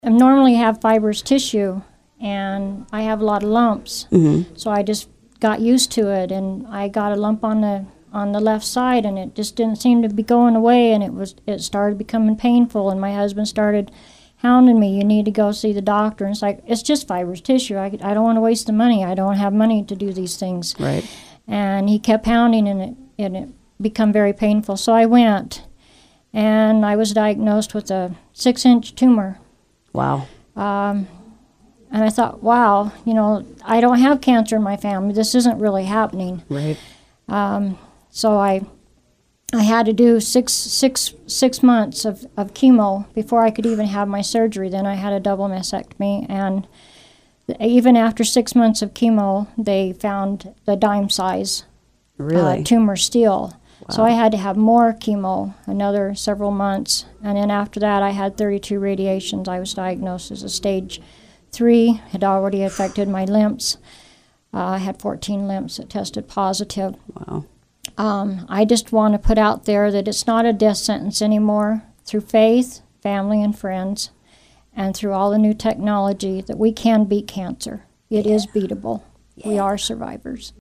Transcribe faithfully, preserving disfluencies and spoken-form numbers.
I normally have fibrous tissue, and I have a lot of lumps. Mm-hmm. So I just got used to it, and I got a lump on the on the left side, and it just didn't seem to be going away, and it was it started becoming painful, and my husband started hounding me, you need to go see the doctor. And it's like, it's just fibrous tissue. I, I don't want to waste the money. I don't have money to do these things. Right. And he kept pounding, and it, and it become very painful. So I went, and I was diagnosed with a six-inch tumor. Wow. Um, and I thought, wow, you know, I don't have cancer in my family. This isn't really happening. Right. Um, so I I had to do six six six months of, of chemo before I could even have my surgery. Then I had a double mastectomy, and even after six months of chemo, they found the dime size Really? uh, tumor still. Wow. So I had to have more chemo, another several months, and then after that I had thirty-two radiations. I was diagnosed as a stage three, had already affected my lymphs. Uh, I had fourteen lymphs that tested positive. Wow. Um, I just want to put out there that it's not a death sentence anymore. Through faith, family, and friends, and through all the new technology, that we can beat cancer. It Yeah. is beatable. Yeah. We are survivors.